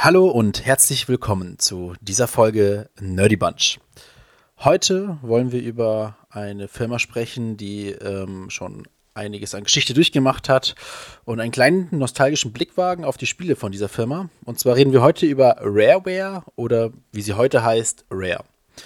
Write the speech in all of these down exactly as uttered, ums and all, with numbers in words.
Hallo und herzlich willkommen zu dieser Folge Nerdy Bunch. Heute wollen wir über eine Firma sprechen, die ähm, schon einiges an Geschichte durchgemacht hat und einen kleinen nostalgischen Blick wagen auf die Spiele von dieser Firma. Und zwar reden wir heute über Rareware oder wie sie heute heißt, Rare.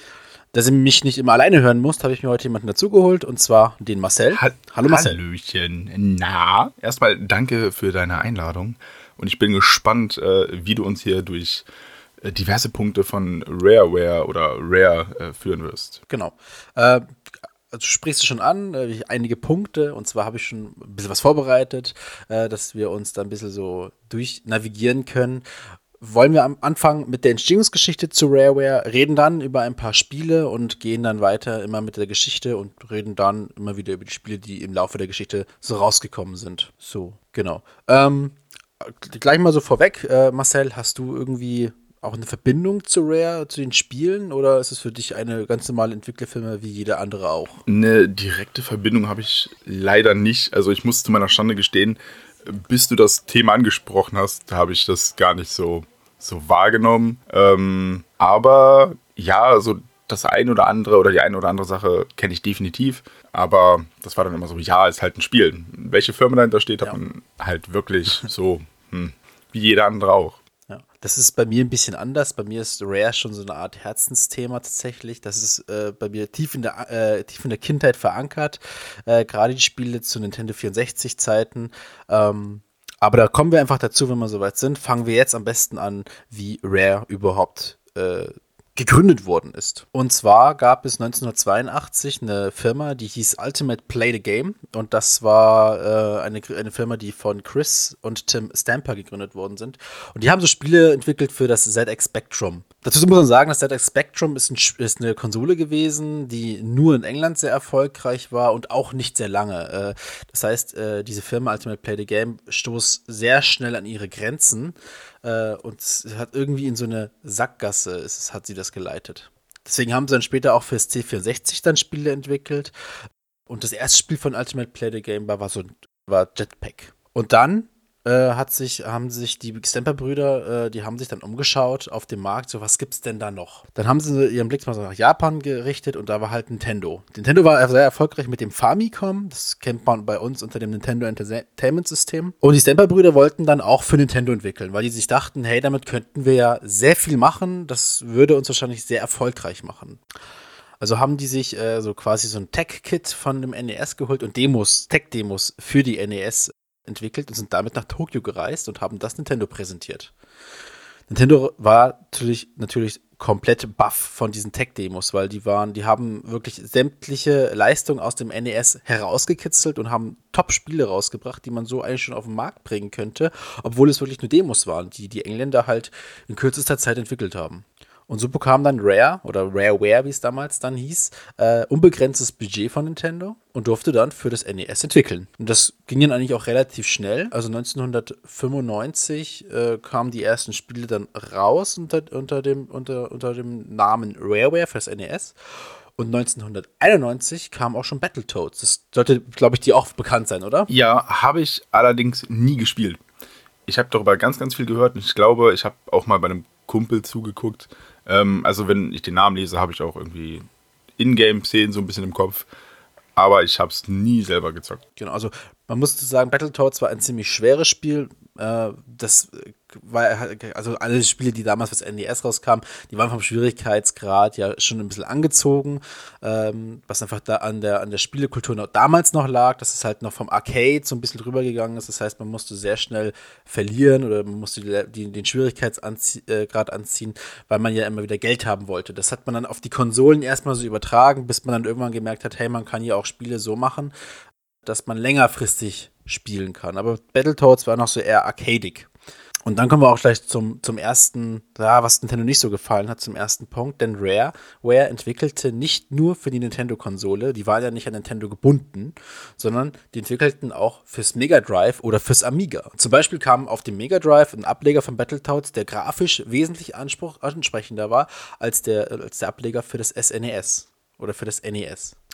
Da ihr mich nicht immer alleine hören musst, habe ich mir heute jemanden dazugeholt, und zwar den Marcel. Ha- Hallo Marcel. Hallöchen. Na, erstmal danke für deine Einladung. Und ich bin gespannt, äh, wie du uns hier durch äh, diverse Punkte von Rareware oder Rare äh, führen wirst. Genau. Äh, du sprichst es schon an, äh, einige Punkte, und zwar habe ich schon ein bisschen was vorbereitet, äh, dass wir uns da ein bisschen so durchnavigieren können. Wollen wir am Anfang mit der Entstehungsgeschichte zu Rareware, reden dann über ein paar Spiele und gehen dann weiter immer mit der Geschichte und reden dann immer wieder über die Spiele, die im Laufe der Geschichte so rausgekommen sind. So, genau. Ähm, gleich mal so vorweg, äh, Marcel, hast du irgendwie auch eine Verbindung zu Rare, zu den Spielen, oder ist es für dich eine ganz normale Entwicklerfirma wie jeder andere auch? Eine direkte Verbindung habe ich leider nicht. Also ich muss zu meiner Schande gestehen, bis du das Thema angesprochen hast, habe ich das gar nicht so, so wahrgenommen. Ähm, aber ja, so das eine oder andere oder die eine oder andere Sache kenne ich definitiv. Aber das war dann immer so, ja, ist halt ein Spiel. Welche Firma dahinter steht, hat Ja. man halt wirklich so, hm, wie jeder andere auch. Ja, das ist bei mir ein bisschen anders. Bei mir ist Rare schon so eine Art Herzensthema tatsächlich. Das ist äh, bei mir tief in der, äh, tief in der Kindheit verankert. Äh, gerade die Spiele zu Nintendo vierundsechzig-Zeiten. Ähm, aber da kommen wir einfach dazu, wenn wir soweit sind. Fangen wir jetzt am besten an, wie Rare überhaupt äh, gegründet worden ist. Und zwar gab es neunzehnhundertzweiundachtzig eine Firma, die hieß Ultimate Play the Game, und das war äh, eine, eine Firma, die von Chris und Tim Stamper gegründet worden sind. Und die haben so Spiele entwickelt für das Z X Spectrum. Dazu muss man sagen, das Z X Spectrum ist, ein, ist eine Konsole gewesen, die nur in England sehr erfolgreich war und auch nicht sehr lange. Äh, das heißt, äh, diese Firma Ultimate Play the Game stoß sehr schnell an ihre Grenzen. Äh, und hat irgendwie in so eine Sackgasse ist, hat sie das geleitet. Deswegen haben sie dann später auch fürs C vierundsechzig dann Spiele entwickelt. Und das erste Spiel von Ultimate Play the Game war, war so war Jetpack. Und dann äh, hat sich, haben sich die Stamper-Brüder, äh, die haben sich dann umgeschaut auf dem Markt, so was gibt's denn da noch? Dann haben sie ihren Blick mal so nach Japan gerichtet, und da war halt Nintendo. Nintendo war sehr erfolgreich mit dem Famicom, das kennt man bei uns unter dem Nintendo Entertainment System. Und die Stamper-Brüder wollten dann auch für Nintendo entwickeln, weil die sich dachten, hey, damit könnten wir ja sehr viel machen, das würde uns wahrscheinlich sehr erfolgreich machen. Also haben die sich äh, so quasi so ein Tech-Kit von dem N E S geholt und Demos, Tech-Demos für die N E S entwickelt und sind damit nach Tokio gereist und haben das Nintendo präsentiert. Nintendo war natürlich, natürlich komplett baff von diesen Tech-Demos, weil die waren, die haben wirklich sämtliche Leistungen aus dem N E S herausgekitzelt und haben Top-Spiele rausgebracht, die man so eigentlich schon auf den Markt bringen könnte, obwohl es wirklich nur Demos waren, die die Engländer halt in kürzester Zeit entwickelt haben. Und so bekam dann Rare, oder Rareware, wie es damals dann hieß, äh, unbegrenztes Budget von Nintendo und durfte dann für das N E S entwickeln. Und das ging dann eigentlich auch relativ schnell. Also neunzehnhundertfünfundneunzig äh, kamen die ersten Spiele dann raus unter, unter, dem, unter, unter dem Namen Rareware für das N E S. Und neunzehnhunderteinundneunzig kam auch schon Battletoads. Das sollte, glaube ich, dir auch bekannt sein, oder? Ja, habe ich allerdings nie gespielt. Ich habe darüber ganz, ganz viel gehört und ich glaube, ich habe auch mal bei einem Kumpel zugeguckt. Ähm, also wenn ich den Namen lese, habe ich auch irgendwie Ingame-Szenen so ein bisschen im Kopf. Aber ich habe es nie selber gezockt. Genau, also man musste sagen, Battletoads war ein ziemlich schweres Spiel. Äh, das war, also alle Spiele, die damals fürs N E S rauskamen, die waren vom Schwierigkeitsgrad ja schon ein bisschen angezogen, ähm, was einfach da an der, an der Spielekultur noch, damals noch lag, dass es halt noch vom Arcade so ein bisschen drüber gegangen ist. Das heißt, man musste sehr schnell verlieren oder man musste die, die, den Schwierigkeitsgrad anziehen, weil man ja immer wieder Geld haben wollte. Das hat man dann auf die Konsolen erstmal so übertragen, bis man dann irgendwann gemerkt hat, hey, man kann hier auch Spiele so machen, dass man längerfristig spielen kann. Aber Battletoads war noch so eher arcadig. Und dann kommen wir auch gleich zum, zum ersten, ja, was Nintendo nicht so gefallen hat, zum ersten Punkt. Denn Rareware entwickelte nicht nur für die Nintendo-Konsole, die waren ja nicht an Nintendo gebunden, sondern die entwickelten auch fürs Mega Drive oder fürs Amiga. Zum Beispiel kam auf dem Mega Drive ein Ableger von Battletoads, der grafisch wesentlich anspruch, ansprechender war als der, als der Ableger für das S N E S oder für das N E S.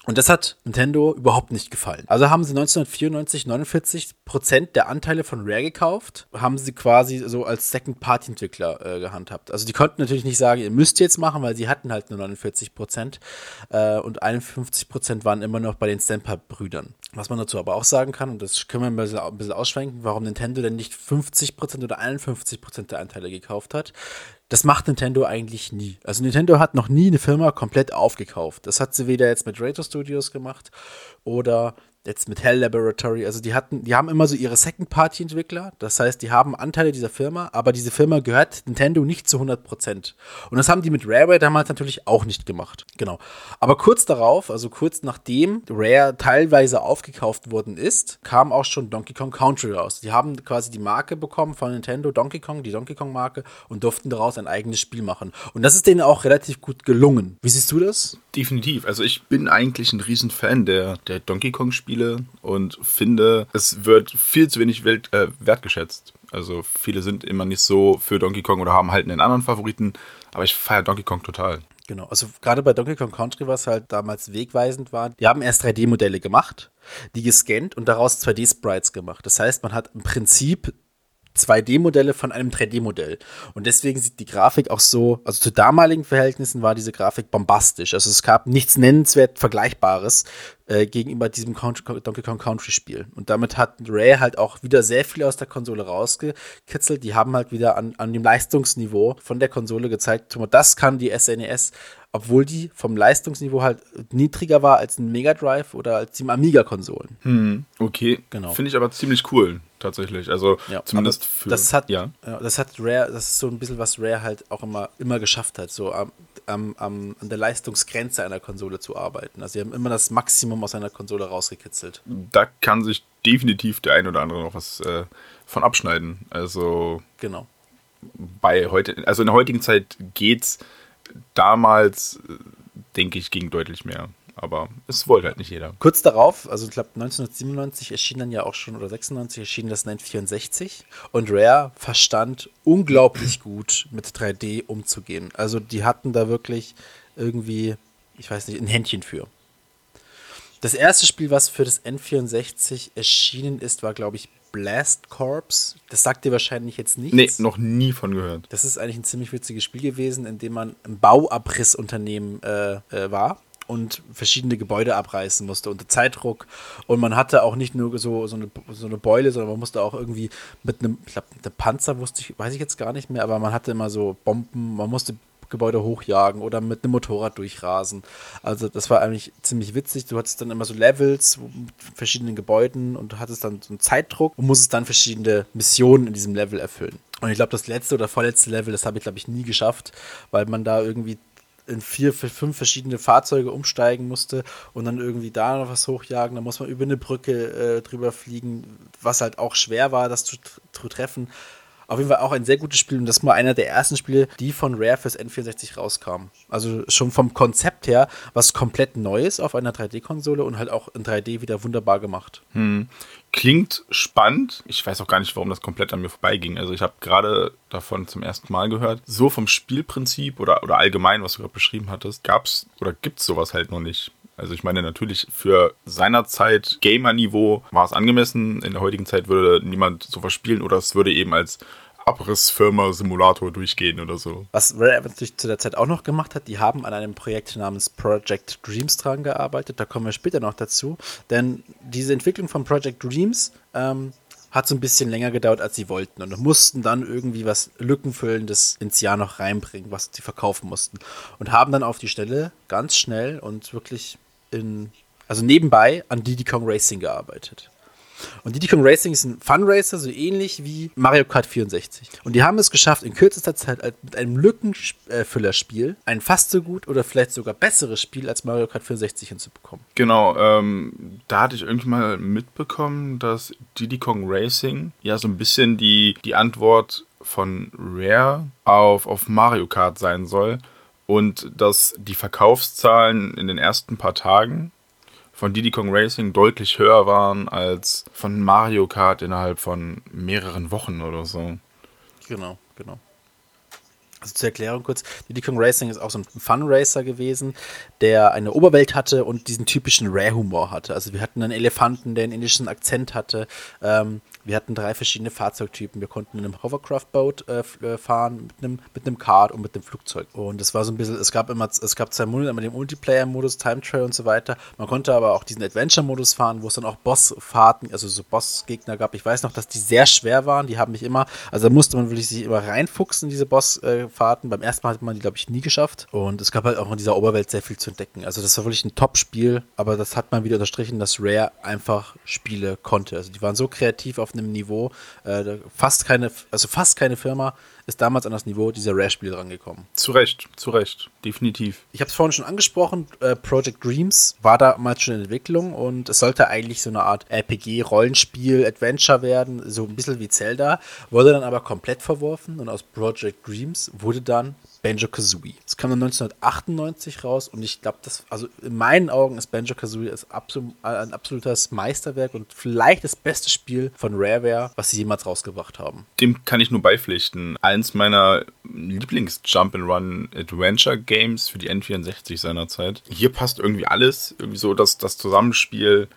Und das hat Nintendo überhaupt nicht gefallen. Also haben sie neunzehnhundertvierundneunzig neunundvierzig Prozent der Anteile von Rare gekauft, haben sie quasi so als Second-Party-Entwickler äh, gehandhabt. Also die konnten natürlich nicht sagen, ihr müsst jetzt machen, weil sie hatten halt nur neunundvierzig Prozent äh, und einundfünfzig Prozent waren immer noch bei den Stamper-Brüdern. Was man dazu aber auch sagen kann, und das können wir ein bisschen, ein bisschen ausschwenken, warum Nintendo denn nicht fünfzig Prozent oder einundfünfzig Prozent der Anteile gekauft hat. Das macht Nintendo eigentlich nie. Also Nintendo hat noch nie eine Firma komplett aufgekauft. Das hat sie weder jetzt mit Retro Studios gemacht oder jetzt mit Hell Laboratory. Also die hatten, die haben immer so ihre Second-Party-Entwickler. Das heißt, die haben Anteile dieser Firma, aber diese Firma gehört Nintendo nicht zu hundert Prozent. Und das haben die mit Rareware damals natürlich auch nicht gemacht. Genau. Aber kurz darauf, also kurz nachdem Rare teilweise aufgekauft worden ist, kam auch schon Donkey Kong Country raus. Die haben quasi die Marke bekommen von Nintendo, Donkey Kong, die Donkey Kong-Marke, und durften daraus ein eigenes Spiel machen. Und das ist denen auch relativ gut gelungen. Wie siehst du das? Definitiv. Also ich bin eigentlich ein Riesenfan der, der Donkey Kong-Spiele und finde, es wird viel zu wenig Welt, äh, wertgeschätzt. Also viele sind immer nicht so für Donkey Kong oder haben halt einen anderen Favoriten, aber ich feiere Donkey Kong total. Genau, also gerade bei Donkey Kong Country, was halt damals wegweisend war, die haben erst drei D-Modelle gemacht, die gescannt und daraus zwei D-Sprites gemacht. Das heißt, man hat im Prinzip zwei D-Modelle von einem drei D-Modell. Und deswegen sieht die Grafik auch so, also zu damaligen Verhältnissen war diese Grafik bombastisch. Also es gab nichts nennenswert Vergleichbares äh, gegenüber diesem Country, Donkey Kong Country Spiel. Und damit hat Rare halt auch wieder sehr viel aus der Konsole rausgekitzelt. Die haben halt wieder an, an dem Leistungsniveau von der Konsole gezeigt, das kann die S N E S, obwohl die vom Leistungsniveau halt niedriger war als ein Mega Drive oder als die Amiga-Konsolen. Hm, okay, genau. Finde ich aber ziemlich cool, tatsächlich. Also ja, zumindest für... Das hat, ja. ja, das hat Rare, das ist so ein bisschen, was Rare halt auch immer, immer geschafft hat, so am, am, am, an der Leistungsgrenze einer Konsole zu arbeiten. Also sie haben immer das Maximum aus einer Konsole rausgekitzelt. Da kann sich definitiv der ein oder andere noch was äh, von abschneiden. Also genau. Bei heute, also in der heutigen Zeit geht's. Damals, denke ich, ging deutlich mehr. Aber es wollte halt nicht jeder. Kurz darauf, also ich glaube neunzehnhundertsiebenundneunzig erschien dann ja auch schon, oder sechsundneunzig erschien das N vierundsechzig. Und Rare verstand unglaublich gut mit drei D umzugehen. Also die hatten da wirklich irgendwie, ich weiß nicht, ein Händchen für. Das erste Spiel, was für das N vierundsechzig erschienen ist, war, glaube ich, Blast Corps. Das sagt dir wahrscheinlich jetzt nichts. Nee, noch nie von gehört. Das ist eigentlich ein ziemlich witziges Spiel gewesen, in dem man ein Bauabrissunternehmen äh, äh, war und verschiedene Gebäude abreißen musste unter Zeitdruck. Und man hatte auch nicht nur so, so, eine, so eine Beule, sondern man musste auch irgendwie mit einem, ich glaube, einem Panzer, wusste ich, weiß ich jetzt gar nicht mehr, aber man hatte immer so Bomben, man musste Gebäude hochjagen oder mit einem Motorrad durchrasen. Also das war eigentlich ziemlich witzig. Du hattest dann immer so Levels mit verschiedenen Gebäuden und du hattest dann so einen Zeitdruck und musstest dann verschiedene Missionen in diesem Level erfüllen. Und ich glaube, das letzte oder vorletzte Level, das habe ich, glaube ich, nie geschafft, weil man da irgendwie in vier, fünf verschiedene Fahrzeuge umsteigen musste und dann irgendwie da noch was hochjagen. Da muss man über eine Brücke äh, drüber fliegen, was halt auch schwer war, das zu, zu treffen. Auf jeden Fall auch ein sehr gutes Spiel und das war einer der ersten Spiele, die von Rare fürs N vierundsechzig rauskamen. Also schon vom Konzept her was komplett Neues auf einer drei D-Konsole und halt auch in drei D wieder wunderbar gemacht. Hm. Klingt spannend. Ich weiß auch gar nicht, warum das komplett an mir vorbeiging. Also ich habe gerade davon zum ersten Mal gehört. So vom Spielprinzip oder, oder allgemein, was du gerade beschrieben hattest, gab's oder gibt's sowas halt noch nicht. Also ich meine natürlich für seinerzeit Gamer-Niveau war es angemessen. In der heutigen Zeit würde niemand sowas spielen oder es würde eben als Abrissfirma-Simulator durchgehen oder so. Was Rare natürlich zu der Zeit auch noch gemacht hat, die haben an einem Projekt namens Project Dreams dran gearbeitet. Da kommen wir später noch dazu. Denn diese Entwicklung von Project Dreams ähm, hat so ein bisschen länger gedauert, als sie wollten. Und mussten dann irgendwie was Lückenfüllendes ins Jahr noch reinbringen, was sie verkaufen mussten. Und haben dann auf die Stelle ganz schnell und wirklich in, also nebenbei an Diddy Kong Racing gearbeitet. Und Diddy Kong Racing ist ein Funracer, so ähnlich wie Mario Kart vierundsechzig. Und die haben es geschafft, in kürzester Zeit mit einem Lückenfüllerspiel ein fast so gut oder vielleicht sogar besseres Spiel als Mario Kart vierundsechzig hinzubekommen. Genau, ähm, da hatte ich irgendwie mal mitbekommen, dass Diddy Kong Racing ja so ein bisschen die, die Antwort von Rare auf, auf Mario Kart sein soll. Und dass die Verkaufszahlen in den ersten paar Tagen von Diddy Kong Racing deutlich höher waren als von Mario Kart innerhalb von mehreren Wochen oder so. Genau, genau. Also zur Erklärung kurz, Diddy Kong Racing ist auch so ein Fun-Racer gewesen, der eine Oberwelt hatte und diesen typischen Rare-Humor hatte. Also wir hatten einen Elefanten, der einen indischen Akzent hatte. Ähm, wir hatten drei verschiedene Fahrzeugtypen. Wir konnten mit einem Hovercraft-Boat äh, fahren, mit einem, mit einem Kart und mit einem Flugzeug. Und es war so ein bisschen, es gab immer, es gab zwei Modus, einmal den Multiplayer-Modus, Time Trial und so weiter. Man konnte aber auch diesen Adventure-Modus fahren, wo es dann auch Bossfahrten, also so Bossgegner gab. Ich weiß noch, dass die sehr schwer waren. Die haben mich immer, also da musste man wirklich sich immer reinfuchsen, diese Boss äh, Fahrten. Beim ersten Mal hat man die, glaube ich, nie geschafft. Und es gab halt auch in dieser Oberwelt sehr viel zu entdecken. Also das war wirklich ein Top-Spiel, aber das hat man wieder unterstrichen, dass Rare einfach Spiele konnte. Also die waren so kreativ auf einem Niveau, äh, fast keine, also fast keine Firma ist damals an das Niveau dieser Rare-Spiele rangekommen. Zu Recht, zu Recht, definitiv. Ich habe es vorhin schon angesprochen, äh, Project Dreams war damals schon in Entwicklung und es sollte eigentlich so eine Art R P G, Rollenspiel, Adventure werden, so ein bisschen wie Zelda, wurde dann aber komplett verworfen und aus Project Dreams wurde dann Banjo-Kazooie. Das kam dann neunzehnhundertachtundneunzig raus und ich glaube, das, also in meinen Augen ist Banjo-Kazooie absolut, ein absolutes Meisterwerk und vielleicht das beste Spiel von Rareware, was sie jemals rausgebracht haben. Dem kann ich nur beipflichten. Eins meiner Lieblings-Jump-and-Run-Adventure-Games für die N vierundsechzig seinerzeit. Hier passt irgendwie alles, irgendwie so das, das Zusammenspiel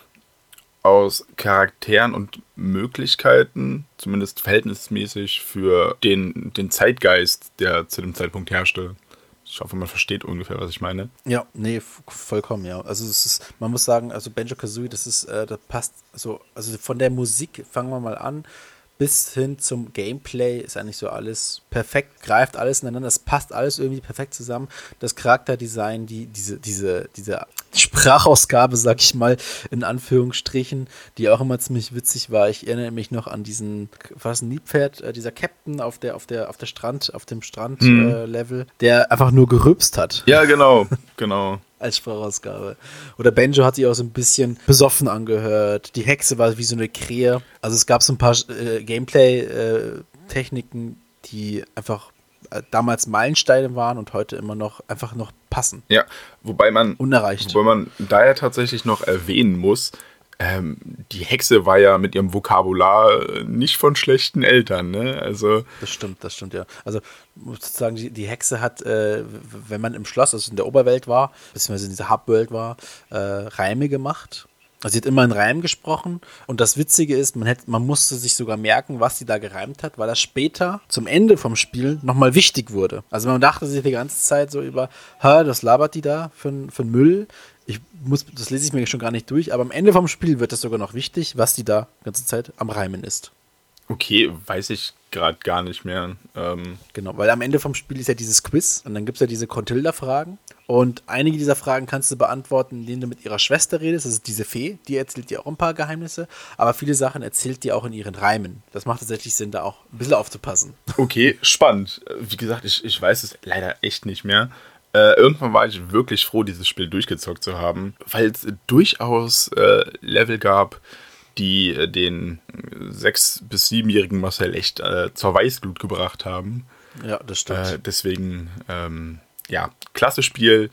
aus Charakteren und Möglichkeiten, zumindest verhältnismäßig für den, den Zeitgeist, der zu dem Zeitpunkt herrschte. Ich hoffe, man versteht ungefähr, was ich meine. Ja, nee, vollkommen, ja. Also es ist, man muss sagen, also Banjo-Kazooie, das ist, äh, das passt so, also von der Musik, fangen wir mal an, bis hin zum Gameplay ist eigentlich so alles perfekt, greift alles ineinander, es passt alles irgendwie perfekt zusammen. Das Charakterdesign, die, diese, diese, diese Sprachausgabe, sag ich mal, in Anführungsstrichen, die auch immer ziemlich witzig war. Ich erinnere mich noch an diesen, war das ein Nilpferd, äh, dieser Captain auf der, auf der, auf der Strand, auf dem Strand-Level, mhm. äh, der einfach nur gerülpst hat. Ja, genau, genau. Als Sprachausgabe. Oder Banjo hat sich auch so ein bisschen besoffen angehört. Die Hexe war wie so eine Krähe. Also es gab so ein paar äh, Gameplay-Techniken, äh, die einfach äh, damals Meilensteine waren und heute immer noch einfach noch passen. Ja, wobei man, unerreicht. Wobei man da ja tatsächlich noch erwähnen muss, ähm, die Hexe war ja mit ihrem Vokabular nicht von schlechten Eltern, ne? Also das stimmt, das stimmt, ja. Also sozusagen die, die Hexe hat, äh, wenn man im Schloss, also in der Oberwelt war, beziehungsweise in dieser Hubwelt war, äh, Reime gemacht. Also sie hat immer in Reim gesprochen und das Witzige ist, man, hätte, man musste sich sogar merken, was sie da gereimt hat, weil das später zum Ende vom Spiel nochmal wichtig wurde. Also man dachte sich die ganze Zeit so über, hä, das labert die da für, für Müll. Ich muss, das lese ich mir schon gar nicht durch, aber am Ende vom Spiel wird das sogar noch wichtig, was die da die ganze Zeit am Reimen ist. Okay, weiß ich gerade gar nicht mehr. Ähm genau, weil am Ende vom Spiel ist ja dieses Quiz und dann gibt es ja diese Contilda-Fragen und einige dieser Fragen kannst du beantworten, indem du mit ihrer Schwester redest, das ist diese Fee, die erzählt dir auch ein paar Geheimnisse, aber viele Sachen erzählt dir auch in ihren Reimen. Das macht tatsächlich Sinn, da auch ein bisschen aufzupassen. Okay, spannend. Wie gesagt, ich, ich weiß es leider echt nicht mehr. Äh, irgendwann war ich wirklich froh, dieses Spiel durchgezockt zu haben, weil es durchaus äh, Level gab, die äh, den sechs- bis siebenjährigen Marcel echt äh, zur Weißglut gebracht haben. Ja, das stimmt. Äh, deswegen, ähm, ja, klasse Spiel,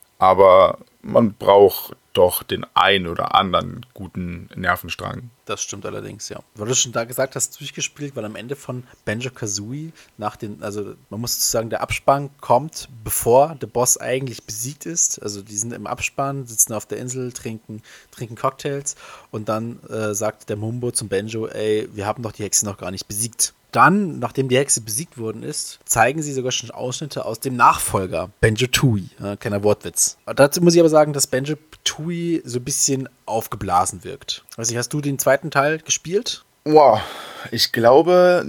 aber man braucht doch den einen oder anderen guten Nervenstrang. Das stimmt allerdings, ja. Weil du schon da gesagt hast, durchgespielt, weil am Ende von Banjo-Kazooie nach den, also man muss sagen, der Abspann kommt, bevor der Boss eigentlich besiegt ist. Also die sind im Abspann, sitzen auf der Insel, trinken, trinken Cocktails und dann äh, sagt der Mumbo zum Banjo, ey, wir haben doch die Hexe noch gar nicht besiegt. Dann, nachdem die Hexe besiegt worden ist, zeigen sie sogar schon Ausschnitte aus dem Nachfolger, Banjo-Tooie. Äh, kleiner Wortwitz. Dazu muss ich aber sagen, dass Banjo-Tooie so ein bisschen aufgeblasen wirkt. Weiß nicht, hast du den zweiten Teil gespielt? Wow, ich glaube,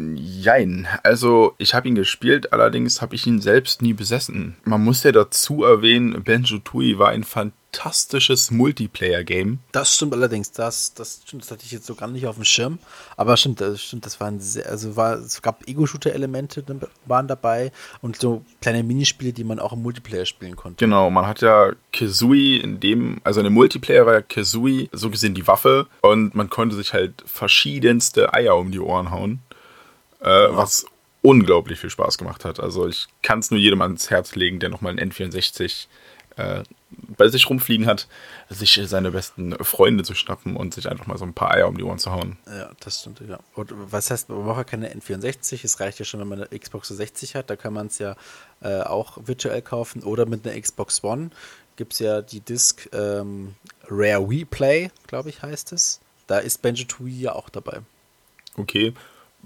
jein. Also ich habe ihn gespielt, allerdings habe ich ihn selbst nie besessen. Man muss ja dazu erwähnen, Banjo-Tooie war ein fantastisches Multiplayer-Game. Das stimmt allerdings, das, das stimmt, das hatte ich jetzt so gar nicht auf dem Schirm. Aber stimmt, das stimmt, das waren sehr, also war, es gab Ego-Shooter-Elemente waren dabei und so kleine Minispiele, die man auch im Multiplayer spielen konnte. Genau, man hat ja Kazooie in dem, also in dem Multiplayer war ja Kazooie so gesehen die Waffe und man konnte sich halt verschiedenste Eier um die Ohren hauen, äh, ja. was unglaublich viel Spaß gemacht hat. Also ich kann es nur jedem ans Herz legen, der nochmal ein N vierundsechzig äh, bei sich rumfliegen hat, sich seine besten Freunde zu schnappen und sich einfach mal so ein paar Eier um die Ohren zu hauen. Ja, das stimmt, ja. Und was heißt, man braucht ja keine N vierundsechzig, es reicht ja schon, wenn man eine Xbox sechzig hat, da kann man es ja äh, auch virtuell kaufen oder mit einer Xbox One gibt es ja die Disc ähm, Rare Wii Play, glaube ich, heißt es. Da ist Banjo-Tooie ja auch dabei. Okay,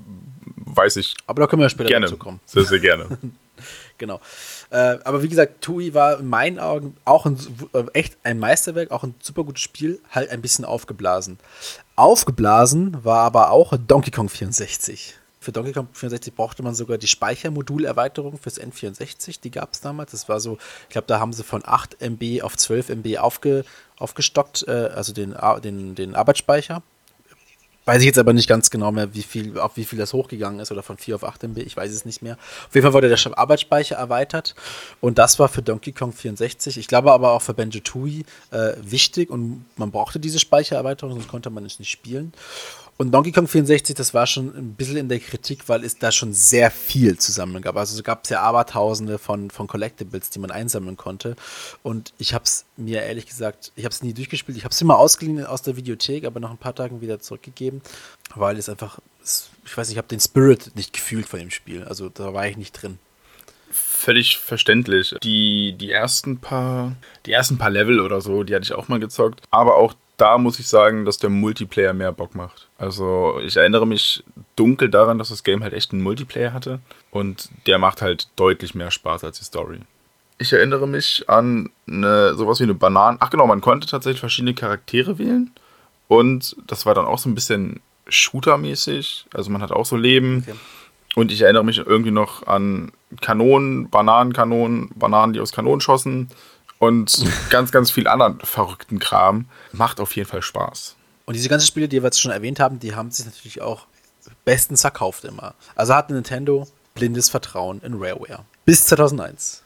weiß ich. Aber da können wir ja später gerne dazu kommen. Sehr, sehr gerne. Genau. Äh, aber wie gesagt, Tooie war in meinen Augen auch ein, äh, echt ein Meisterwerk, auch ein super gutes Spiel, halt ein bisschen aufgeblasen. Aufgeblasen war aber auch Donkey Kong vierundsechzig. Für Donkey Kong vierundsechzig brauchte man sogar die Speichermodulerweiterung fürs N vierundsechzig, die gab es damals. Das war so, ich glaube, da haben sie von acht Megabyte auf zwölf Megabyte aufge, aufgestockt, äh, also den, den, den Arbeitsspeicher. Weiß ich jetzt aber nicht ganz genau mehr, wie viel, auf wie viel das hochgegangen ist oder von vier auf acht Megabyte, ich weiß es nicht mehr. Auf jeden Fall wurde der Arbeitsspeicher erweitert und das war für Donkey Kong vierundsechzig, ich glaube aber auch für Banjo-Tooie äh, wichtig und man brauchte diese Speichererweiterung, sonst konnte man es nicht spielen. Und Donkey Kong vierundsechzig, das war schon ein bisschen in der Kritik, weil es da schon sehr viel zusammen gab. Also es gab ja Abertausende von, von Collectibles, die man einsammeln konnte. Und ich habe es mir ehrlich gesagt, ich habe es nie durchgespielt. Ich habe es immer ausgeliehen aus der Videothek, aber nach ein paar Tagen wieder zurückgegeben, weil es einfach, ich weiß nicht, ich habe den Spirit nicht gefühlt von dem Spiel. Also da war ich nicht drin. Völlig verständlich. Die, die ersten paar, die ersten paar Level oder so, die hatte ich auch mal gezockt. Aber auch da muss ich sagen, dass der Multiplayer mehr Bock macht. Also ich erinnere mich dunkel daran, dass das Game halt echt einen Multiplayer hatte. Und der macht halt deutlich mehr Spaß als die Story. Ich erinnere mich an eine, sowas wie eine Banane. Ach genau, man konnte tatsächlich verschiedene Charaktere wählen. Und das war dann auch so ein bisschen Shooter-mäßig. Also man hat auch so Leben. Okay. Und ich erinnere mich irgendwie noch an Kanonen, Bananenkanonen, Bananen, die aus Kanonen schossen. Und ganz, ganz viel anderen verrückten Kram. Macht auf jeden Fall Spaß. Und diese ganzen Spiele, die wir jetzt schon erwähnt haben, die haben sich natürlich auch bestens verkauft immer. Also hat Nintendo blindes Vertrauen in Rareware. Bis zweitausendeins.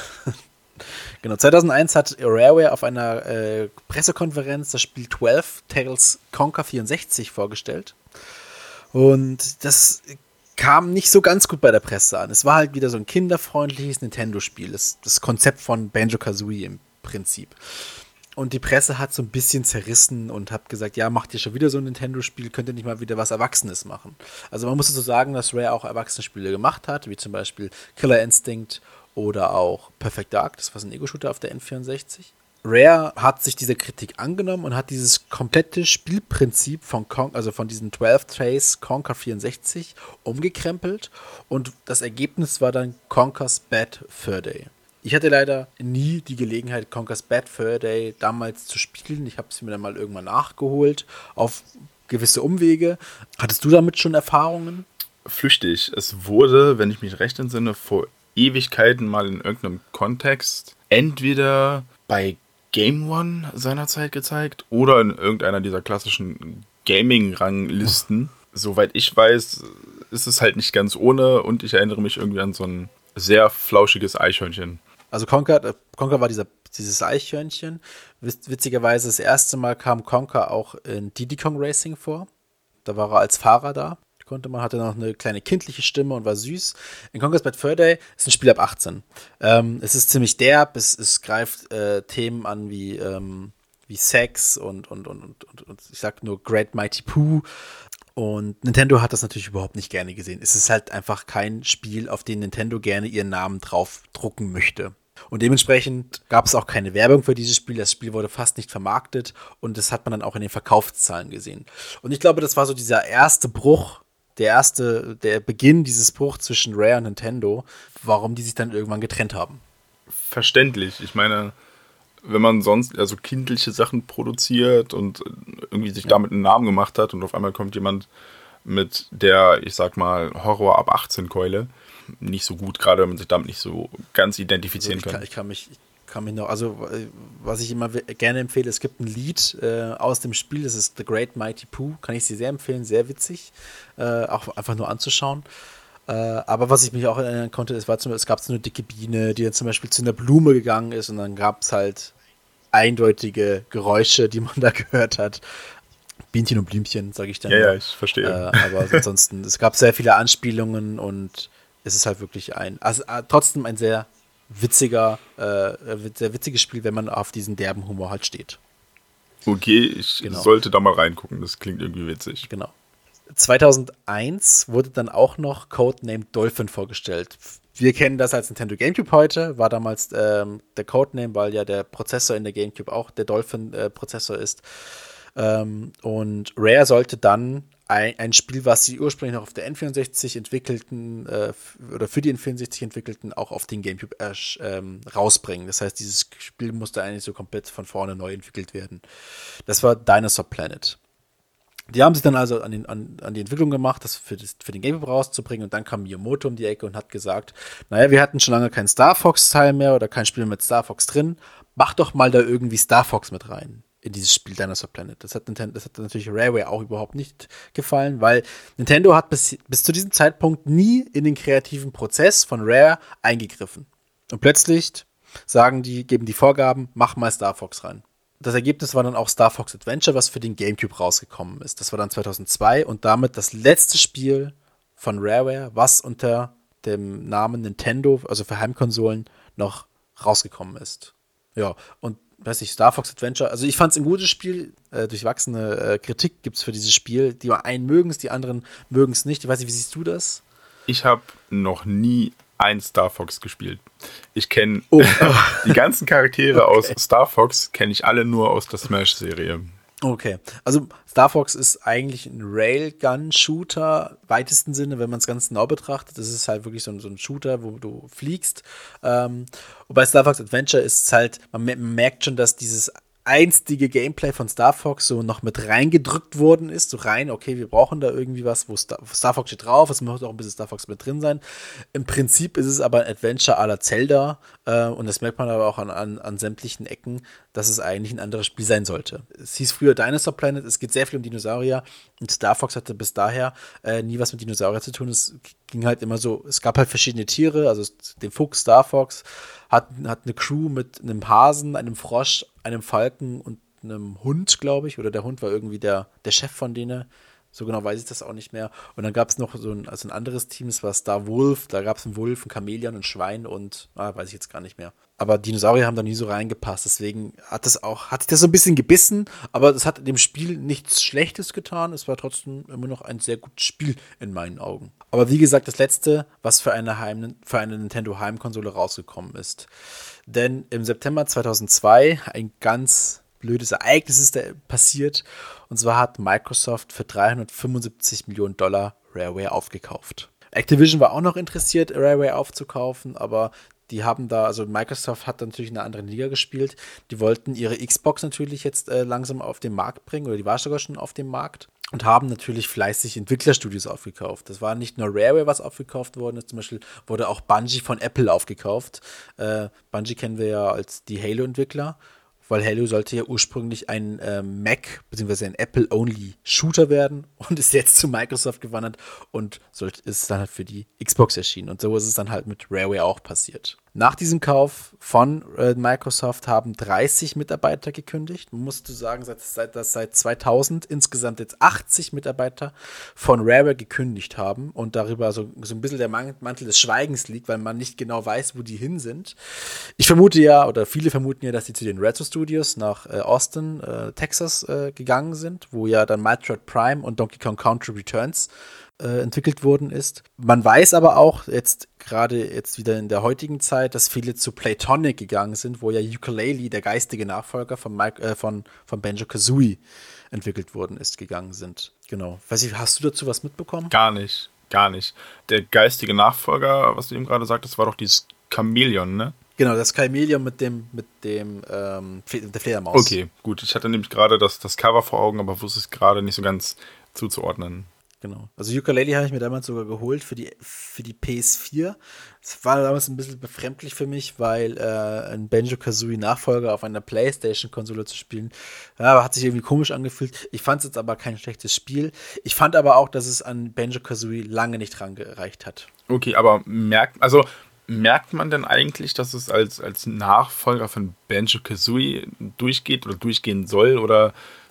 Genau, zweitausendeins hat Rareware auf einer äh, Pressekonferenz das Spiel zwölf Tales Conquer vierundsechzig vorgestellt. Und das kam nicht so ganz gut bei der Presse an. Es war halt wieder so ein kinderfreundliches Nintendo-Spiel. Das, das Konzept von Banjo-Kazooie im Prinzip. Und die Presse hat so ein bisschen zerrissen und hat gesagt, ja, macht ihr schon wieder so ein Nintendo-Spiel, könnt ihr nicht mal wieder was Erwachsenes machen. Also man muss so sagen, dass Rare auch Erwachsene-Spiele gemacht hat, wie zum Beispiel Killer Instinct oder auch Perfect Dark, das war so ein Ego-Shooter auf der N vierundsechzig. Rare hat sich dieser Kritik angenommen und hat dieses komplette Spielprinzip von Con- also von diesen zwölf Tales Conquer vierundsechzig umgekrempelt und das Ergebnis war dann Conker's Bad Fur Day. Ich hatte leider nie die Gelegenheit, Conker's Bad Fur Day damals zu spielen. Ich habe es mir dann mal irgendwann nachgeholt auf gewisse Umwege. Hattest du damit schon Erfahrungen? Flüchtig. Es wurde, wenn ich mich recht entsinne, vor Ewigkeiten mal in irgendeinem Kontext entweder bei Game One seinerzeit gezeigt oder in irgendeiner dieser klassischen Gaming-Ranglisten. Soweit ich weiß, ist es halt nicht ganz ohne und ich erinnere mich irgendwie an so ein sehr flauschiges Eichhörnchen. Also Conker, Conker war dieser, dieses Eichhörnchen. Witzigerweise, das erste Mal kam Conker auch in Diddy Kong Racing vor. Da war er als Fahrer da. Konnte man, hatte noch eine kleine kindliche Stimme und war süß. In Conker's Bad Fur Day ist ein Spiel ab achtzehn. Ähm, es ist ziemlich derb, es, es greift äh, Themen an wie, ähm, wie Sex und, und, und, und, und, und ich sag nur Great Mighty Pooh. Und Nintendo hat das natürlich überhaupt nicht gerne gesehen. Es ist halt einfach kein Spiel, auf den Nintendo gerne ihren Namen drauf drucken möchte. Und dementsprechend gab es auch keine Werbung für dieses Spiel. Das Spiel wurde fast nicht vermarktet und das hat man dann auch in den Verkaufszahlen gesehen. Und ich glaube, das war so dieser erste Bruch, der erste, der Beginn dieses Bruchs zwischen Rare und Nintendo, warum die sich dann irgendwann getrennt haben. Verständlich. Ich meine, wenn man sonst also kindliche Sachen produziert und irgendwie sich ja. damit einen Namen gemacht hat und auf einmal kommt jemand mit der, ich sag mal, Horror ab achtzehn Keule, nicht so gut, gerade wenn man sich damit nicht so ganz identifizieren also ich kann. kann. Ich kann mich, ich kann mich noch, also was ich immer gerne empfehle, es gibt ein Lied äh, aus dem Spiel, das ist The Great Mighty Pooh, kann ich sie sehr empfehlen, sehr witzig, äh, auch einfach nur anzuschauen. Äh, aber was ich mich auch erinnern konnte, es, war zum, es gab so eine dicke Biene, die dann zum Beispiel zu einer Blume gegangen ist und dann gab es halt eindeutige Geräusche, die man da gehört hat. Bienchen und Blümchen, sage ich dann. Ja, ja, ich verstehe. Äh, aber ansonsten, es gab sehr viele Anspielungen und es ist halt wirklich ein, also äh, trotzdem ein sehr witziger, äh, sehr witziges Spiel, wenn man auf diesen derben Humor halt steht. Okay, ich genau. sollte da mal reingucken, das klingt irgendwie witzig. Genau. zweitausendeins wurde dann auch noch Codename Dolphin vorgestellt. Wir kennen das als Nintendo GameCube heute, war damals ähm, der Codename, weil ja der Prozessor in der GameCube auch der Dolphin-Prozessor äh, ist. Ähm, und Rare sollte dann ein, ein Spiel, was sie ursprünglich noch auf der N vierundsechzig entwickelten, äh, oder für die N vierundsechzig entwickelten, auch auf den GameCube äh, ähm, rausbringen. Das heißt, dieses Spiel musste eigentlich so komplett von vorne neu entwickelt werden. Das war Dinosaur Planet. Die haben sich dann also an, den, an, an die Entwicklung gemacht, das für, das für den GameCube rauszubringen, und dann kam Miyamoto um die Ecke und hat gesagt, naja, wir hatten schon lange keinen Star Fox-Teil mehr oder kein Spiel mit Star Fox drin, mach doch mal da irgendwie Star Fox mit rein in dieses Spiel Dinosaur Planet. Das hat, Nintendo, das hat natürlich Rareware auch überhaupt nicht gefallen, weil Nintendo hat bis, bis zu diesem Zeitpunkt nie in den kreativen Prozess von Rare eingegriffen. Und plötzlich sagen die, geben die Vorgaben, mach mal Star Fox rein. Das Ergebnis war dann auch Star Fox Adventure, was für den GameCube rausgekommen ist. Das war dann zweitausendzwei und damit das letzte Spiel von Rareware, was unter dem Namen Nintendo, also für Heimkonsolen, noch rausgekommen ist. Ja, und weiß ich, Star Fox Adventure, also ich fand es ein gutes Spiel, äh, durchwachsene äh, Kritik gibt es für dieses Spiel. Die einen mögen es, die anderen mögen es nicht. Ich weiß nicht, wie siehst du das? Ich habe noch nie ein Star Fox gespielt. Ich kenne oh. die ganzen Charaktere okay. aus Star Fox, kenne ich alle nur aus der Smash-Serie. Okay, also Star Fox ist eigentlich ein Railgun-Shooter, weitesten Sinne, wenn man es ganz genau betrachtet. Das ist halt wirklich so ein, so ein Shooter, wo du fliegst. Ähm, und bei Star Fox Adventure ist es halt, man, man merkt schon, dass dieses einstige Gameplay von Star Fox so noch mit reingedrückt worden ist, so rein, okay, wir brauchen da irgendwie was, wo Star, Star Fox steht drauf, es muss auch ein bisschen Star Fox mit drin sein. Im Prinzip ist es aber ein Adventure à la Zelda äh, und das merkt man aber auch an, an, an sämtlichen Ecken, dass es eigentlich ein anderes Spiel sein sollte. Es hieß früher Dinosaur Planet, es geht sehr viel um Dinosaurier und Star Fox hatte bis daher äh, nie was mit Dinosaurier zu tun. Es ging halt immer so, es gab halt verschiedene Tiere, also den Fuchs, Star Fox, hat, hat eine Crew mit einem Hasen, einem Frosch, einem Falken und einem Hund, glaube ich, oder der Hund war irgendwie der, der Chef von denen. So genau weiß ich das auch nicht mehr. Und dann gab es noch so ein, also ein anderes Team, das war Star Wolf. Da gab es einen Wolf, ein Chamäleon, ein Schwein und, ah, weiß ich jetzt gar nicht mehr. Aber Dinosaurier haben da nie so reingepasst. Deswegen hat das auch, hat sich das so ein bisschen gebissen, aber das hat dem Spiel nichts Schlechtes getan. Es war trotzdem immer noch ein sehr gutes Spiel in meinen Augen. Aber wie gesagt, das letzte, was für eine, Heim, für eine Nintendo Heimkonsole rausgekommen ist. Denn im September zweitausendzwei ein ganz blödes Ereignis ist da passiert. Und zwar hat Microsoft für dreihundertfünfundsiebzig Millionen Dollar Rareware aufgekauft. Activision war auch noch interessiert, Rareware aufzukaufen, aber die haben da, also Microsoft hat natürlich in einer anderen Liga gespielt. Die wollten ihre Xbox natürlich jetzt äh, langsam auf den Markt bringen, oder die war sogar schon auf dem Markt. Und haben natürlich fleißig Entwicklerstudios aufgekauft. Das war nicht nur Rareware, was aufgekauft worden ist. Zum Beispiel wurde auch Bungie von Apple aufgekauft. Äh, Bungie kennen wir ja als die Halo-Entwickler. Weil Halo sollte ja ursprünglich ein äh, Mac- bzw. ein Apple-Only-Shooter werden und ist jetzt zu Microsoft gewandert und sollte, ist dann halt für die Xbox erschienen. Und so ist es dann halt mit Rareware auch passiert. Nach diesem Kauf von äh, Microsoft haben dreißig Mitarbeiter gekündigt. Man muss sagen, seit, seit, dass seit zweitausend insgesamt jetzt achtzig Mitarbeiter von Rareware gekündigt haben und darüber so, so ein bisschen der Mantel des Schweigens liegt, weil man nicht genau weiß, wo die hin sind. Ich vermute ja, oder viele vermuten ja, dass die zu den Retro Studios nach äh, Austin, äh, Texas äh, gegangen sind, wo ja dann Metroid Prime und Donkey Kong Country Returns äh, entwickelt worden ist. Man weiß aber auch, jetzt gerade jetzt wieder in der heutigen Zeit, dass viele zu Playtonic gegangen sind, wo ja Yooka-Laylee, der geistige Nachfolger von, Mike, äh, von, von Banjo-Kazooie entwickelt worden ist, gegangen sind. Genau. Weiß ich, hast du dazu was mitbekommen? Gar nicht, gar nicht. Der geistige Nachfolger, was du eben gerade sagtest, war doch dieses Chamäleon, ne? Genau, das Chamäleon mit dem, mit dem, ähm, der Fledermaus. Okay, gut. Ich hatte nämlich gerade das, das Cover vor Augen, aber wusste es gerade nicht so ganz zuzuordnen. Genau. Also Yooka-Laylee habe ich mir damals sogar geholt für die, für die P S vier. Das war damals ein bisschen befremdlich für mich, weil äh, ein Banjo-Kazooie-Nachfolger auf einer PlayStation-Konsole zu spielen, ja, hat sich irgendwie komisch angefühlt. Ich fand es jetzt aber kein schlechtes Spiel. Ich fand aber auch, dass es an Banjo-Kazooie lange nicht dran gereicht hat. Okay, aber merkt, also merkt man denn eigentlich, dass es als, als Nachfolger von Banjo-Kazooie durchgeht oder durchgehen soll? Oder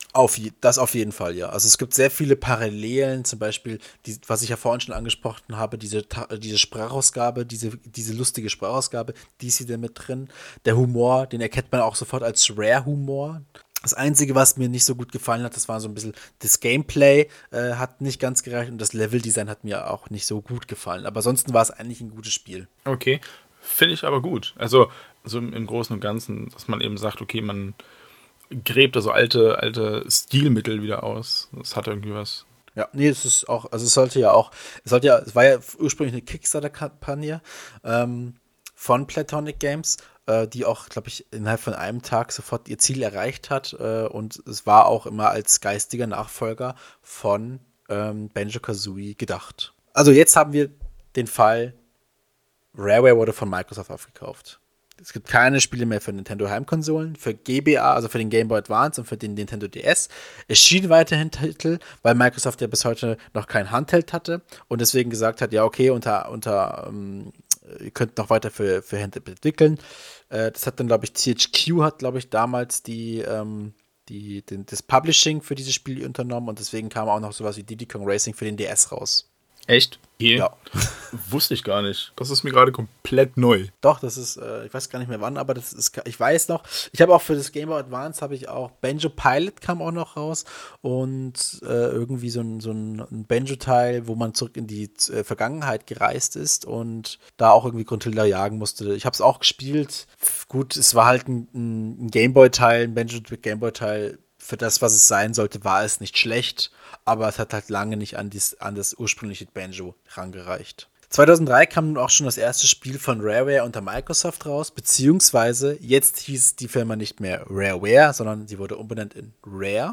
Auf je, das auf jeden Fall, ja. Also es gibt sehr viele Parallelen, zum Beispiel, die, was ich ja vorhin schon angesprochen habe, diese, Ta- diese Sprachausgabe, diese, diese lustige Sprachausgabe, die ist wieder mit drin. Der Humor, den erkennt man auch sofort als Rare-Humor. Das Einzige, was mir nicht so gut gefallen hat, das war so ein bisschen, das Gameplay äh, hat nicht ganz gereicht und das Leveldesign hat mir auch nicht so gut gefallen. Aber ansonsten war es eigentlich ein gutes Spiel. Okay, finde ich aber gut. Also so im, im Großen und Ganzen, dass man eben sagt, okay, man gräbt also alte, alte Stilmittel wieder aus. Das hat irgendwie was. Ja, nee, es ist auch, also es sollte ja auch, es sollte ja, es war ja ursprünglich eine Kickstarter-Kampagne ähm, von Platonic Games, äh, die auch, glaube ich, innerhalb von einem Tag sofort ihr Ziel erreicht hat. Äh, und es war auch immer als geistiger Nachfolger von ähm, Banjo-Kazooie gedacht. Also jetzt haben wir den Fall, Rareware wurde von Microsoft aufgekauft. Es gibt keine Spiele mehr für Nintendo Heimkonsolen, für G B A, also für den Game Boy Advance und für den Nintendo D S. Es schien weiterhin Titel, weil Microsoft ja bis heute noch kein Handheld hatte und deswegen gesagt hat, ja okay, unter, unter ähm, ihr könnt noch weiter für, für Handheld entwickeln. Äh, das hat dann, glaube ich, T H Q hat, glaube ich, damals die, ähm, die, den, das Publishing für dieses Spiel unternommen und deswegen kam auch noch sowas wie Diddy Kong Racing für den D S raus. Echt? Je? Ja. Wusste ich gar nicht. Das ist mir gerade komplett neu. Doch, das ist, äh, ich weiß gar nicht mehr wann, aber das ist, ich weiß noch, ich habe auch für das Game Boy Advance habe ich auch Banjo Pilot kam auch noch raus und äh, irgendwie so ein, so ein, ein Banjo-Teil, wo man zurück in die äh, Vergangenheit gereist ist und da auch irgendwie Gruntilda jagen musste. Ich habe es auch gespielt. Gut, es war halt ein, ein Game Boy-Teil, ein Banjo-Game Boy-Teil. Für das, was es sein sollte, war es nicht schlecht, aber es hat halt lange nicht an, dies, an das ursprüngliche Banjo rangereicht. zweitausenddrei kam nun auch schon das erste Spiel von Rareware unter Microsoft raus, beziehungsweise jetzt hieß die Firma nicht mehr Rareware, sondern sie wurde umbenannt in Rare.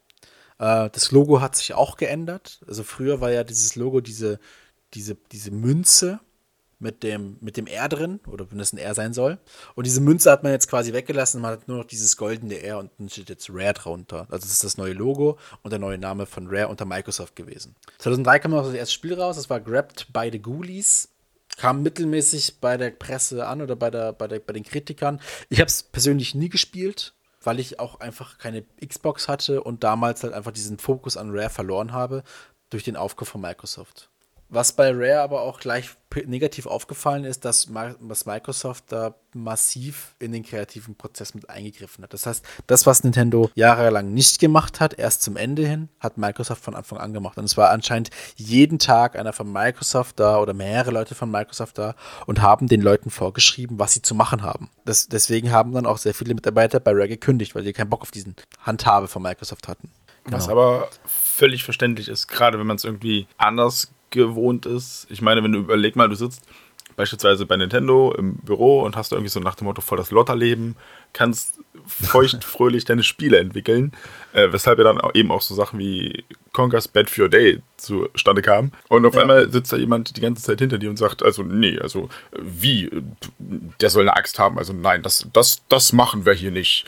Äh, das Logo hat sich auch geändert. Also früher war ja dieses Logo diese, diese, diese Münze mit dem, mit dem R drin, oder wenn es ein R sein soll. Und diese Münze hat man jetzt quasi weggelassen, man hat nur noch dieses goldene R und dann steht jetzt Rare drunter. Also das ist das neue Logo und der neue Name von Rare unter Microsoft gewesen. zweitausenddrei kam noch das erste Spiel raus, das war Grabbed by the Ghoulies. Kam mittelmäßig bei der Presse an oder bei, der, bei, der, bei den Kritikern. Ich habe es persönlich nie gespielt, weil ich auch einfach keine Xbox hatte und damals halt einfach diesen Fokus an Rare verloren habe durch den Aufkauf von Microsoft. Was bei Rare aber auch gleich negativ aufgefallen ist, dass, dass Microsoft da massiv in den kreativen Prozess mit eingegriffen hat. Das heißt, das, was Nintendo jahrelang nicht gemacht hat, erst zum Ende hin, hat Microsoft von Anfang an gemacht. Und es war anscheinend jeden Tag einer von Microsoft da oder mehrere Leute von Microsoft da und haben den Leuten vorgeschrieben, was sie zu machen haben. Das, deswegen haben dann auch sehr viele Mitarbeiter bei Rare gekündigt, weil die keinen Bock auf diesen Handhabe von Microsoft hatten. Genau. Was aber völlig verständlich ist, gerade wenn man es irgendwie anders gewohnt ist. Ich meine, wenn du überleg mal, du sitzt beispielsweise bei Nintendo im Büro und hast irgendwie so nach dem Motto voll das Lotterleben, kannst feuchtfröhlich deine Spiele entwickeln, äh, weshalb ja dann auch eben auch so Sachen wie Conker's Bad for Your Day zustande kamen. Und auf ja. einmal sitzt da jemand die ganze Zeit hinter dir und sagt, also nee, also wie, der soll eine Axt haben, also nein, das, das, das machen wir hier nicht.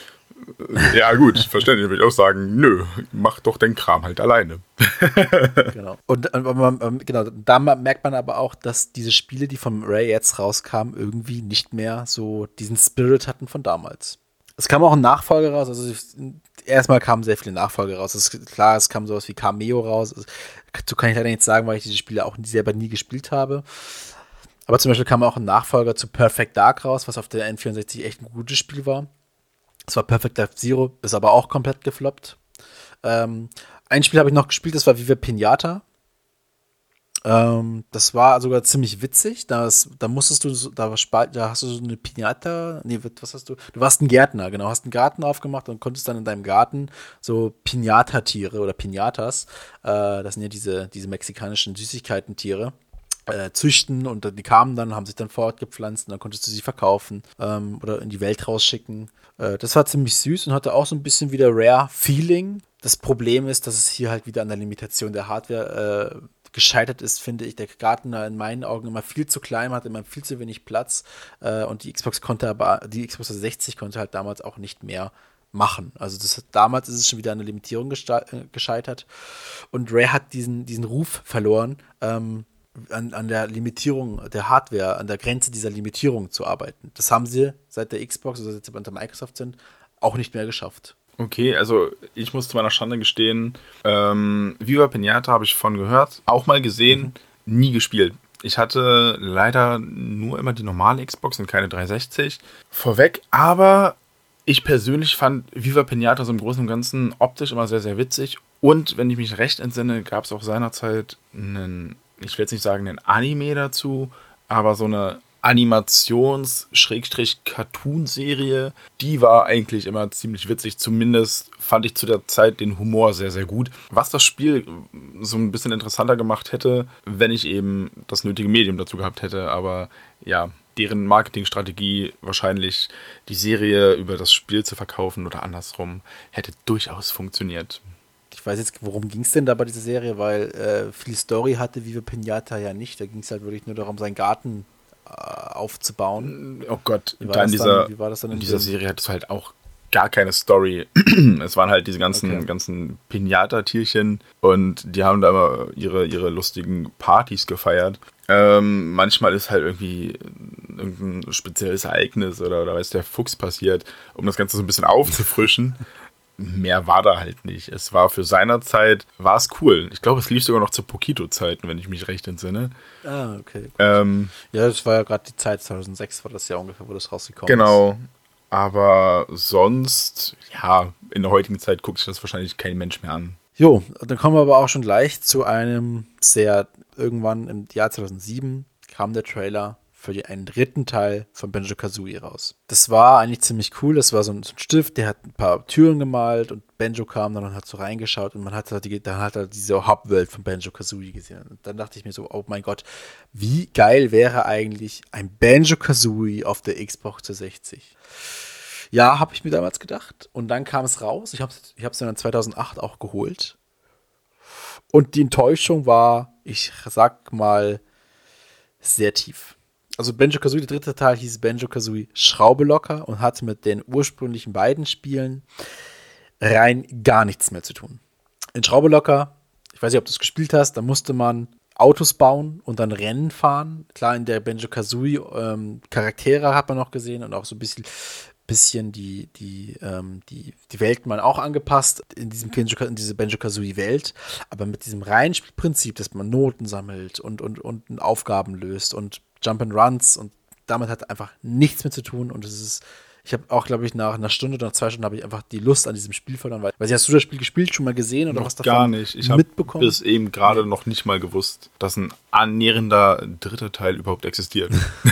Ja gut, verständlich, würde ich auch sagen, nö, mach doch den Kram halt alleine. Genau. Und äh, genau, da merkt man aber auch, dass diese Spiele, die vom Rare jetzt rauskamen, irgendwie nicht mehr so diesen Spirit hatten von damals. Es kam auch ein Nachfolger raus, also erstmal kamen sehr viele Nachfolger raus. Es ist klar, es kam sowas wie Cameo raus. Dazu kann ich leider nichts sagen, weil ich diese Spiele auch selber nie gespielt habe. Aber zum Beispiel kam auch ein Nachfolger zu Perfect Dark raus, was auf der N vierundsechzig echt ein gutes Spiel war. Es war Perfect Dark Zero, ist aber auch komplett gefloppt. Ähm, ein Spiel habe ich noch gespielt, das war Viva Pinata. Ähm, das war sogar ziemlich witzig. Das, da musstest du, da, war, da hast du so eine Pinata, nee, was hast du? Du warst ein Gärtner, genau, hast einen Garten aufgemacht und konntest dann in deinem Garten so Pinata-Tiere oder Pinatas, äh, das sind ja diese, diese mexikanischen Süßigkeiten-Tiere, Äh, züchten und die kamen dann, haben sich dann fortgepflanzt und dann konntest du sie verkaufen ähm, oder in die Welt rausschicken. Äh, das war ziemlich süß und hatte auch so ein bisschen wieder Rare-Feeling. Das Problem ist, dass es hier halt wieder an der Limitation der Hardware äh, gescheitert ist, finde ich. Der Garten in meinen Augen immer viel zu klein, hat immer viel zu wenig Platz äh, und die Xbox konnte aber, die Xbox sechzig konnte halt damals auch nicht mehr machen. Also das, damals ist es schon wieder an der Limitierung gescheitert und Rare hat diesen, diesen Ruf verloren, ähm, An, an der Limitierung der Hardware, an der Grenze dieser Limitierung zu arbeiten. Das haben sie seit der Xbox, also seit sie unter Microsoft sind, auch nicht mehr geschafft. Okay, also ich muss zu meiner Schande gestehen, ähm, Viva Pinata habe ich von gehört, auch mal gesehen, Mhm. nie gespielt. Ich hatte leider nur immer die normale Xbox und keine dreihundertsechzig vorweg, aber ich persönlich fand Viva Pinata so im Großen und Ganzen optisch immer sehr, sehr witzig. Und wenn ich mich recht entsinne, gab es auch seinerzeit einen, ich will jetzt nicht sagen einen Anime dazu, aber so eine Animations-Cartoon-Serie, die war eigentlich immer ziemlich witzig. Zumindest fand ich zu der Zeit den Humor sehr, sehr gut. Was das Spiel so ein bisschen interessanter gemacht hätte, wenn ich eben das nötige Medium dazu gehabt hätte. Aber ja, deren Marketingstrategie wahrscheinlich die Serie über das Spiel zu verkaufen oder andersrum hätte durchaus funktioniert. Ich weiß jetzt, worum ging es denn da bei dieser Serie, weil äh, viel Story hatte Viva Pinata ja nicht. Da ging es halt wirklich nur darum, seinen Garten äh, aufzubauen. Oh Gott, Wie war da in das dann, dieser, wie war das dann in im dieser Film? Serie hattest du halt auch gar keine Story. Es waren halt diese Okay. ganzen, ganzen Pinata-Tierchen und die haben da immer ihre, ihre lustigen Partys gefeiert. Ähm, manchmal ist halt irgendwie irgendein spezielles Ereignis oder, oder weiß der Fuchs passiert, um das Ganze so ein bisschen aufzufrischen. Mehr war da halt nicht. Es war für seiner Zeit, war es cool. Ich glaube, es lief sogar noch zu Pokito-Zeiten, wenn ich mich recht entsinne. Ah, okay, gut. Ähm, Ja, das war ja gerade die Zeit, zweitausendsechs war das ja ungefähr, wo das rausgekommen ist. genau. Aber sonst, ja, in der heutigen Zeit guckt sich das wahrscheinlich kein Mensch mehr an. Jo, dann kommen wir aber auch schon gleich zu einem sehr, irgendwann im Jahr zweitausendsieben kam der Trailer für die, einen dritten Teil von Banjo-Kazooie raus. Das war eigentlich ziemlich cool. Das war so ein, so ein Stift, der hat ein paar Türen gemalt und Banjo kam dann und hat so reingeschaut und man hat halt die, dann hat er diese Hauptwelt von Banjo-Kazooie gesehen. Und dann dachte ich mir so, oh mein Gott, wie geil wäre eigentlich ein Banjo-Kazooie auf der Xbox dreihundertsechzig? Ja, habe ich mir damals gedacht. Und dann kam es raus. Ich habe es ich hab's dann zweitausendacht auch geholt. Und die Enttäuschung war, ich sag mal, sehr tief. Also Banjo-Kazooie, der dritte Teil hieß Banjo-Kazooie Schraube locker und hatte mit den ursprünglichen beiden Spielen rein gar nichts mehr zu tun. In Schraube locker, ich weiß nicht, ob du es gespielt hast, da musste man Autos bauen und dann Rennen fahren. Klar, in der Banjo-Kazooie ähm, Charaktere hat man noch gesehen und auch so ein bisschen, bisschen die, die, ähm, die, die Welt mal auch angepasst in, diesem Banjo, in diese Banjo-Kazooie-Welt. Aber mit diesem reinen Spielprinzip, dass man Noten sammelt und, und, und Aufgaben löst und Jump-and-Runs und damit hat einfach nichts mehr zu tun und es ist ich habe auch, glaube ich, nach einer Stunde oder nach zwei Stunden habe ich einfach die Lust an diesem Spiel verloren. Weil, weil hast du das Spiel gespielt, schon mal gesehen oder Noch was gar davon nicht. Ich habe mitbekommen? bis eben gerade noch nicht mal gewusst, dass ein annähernder dritter Teil überhaupt existiert.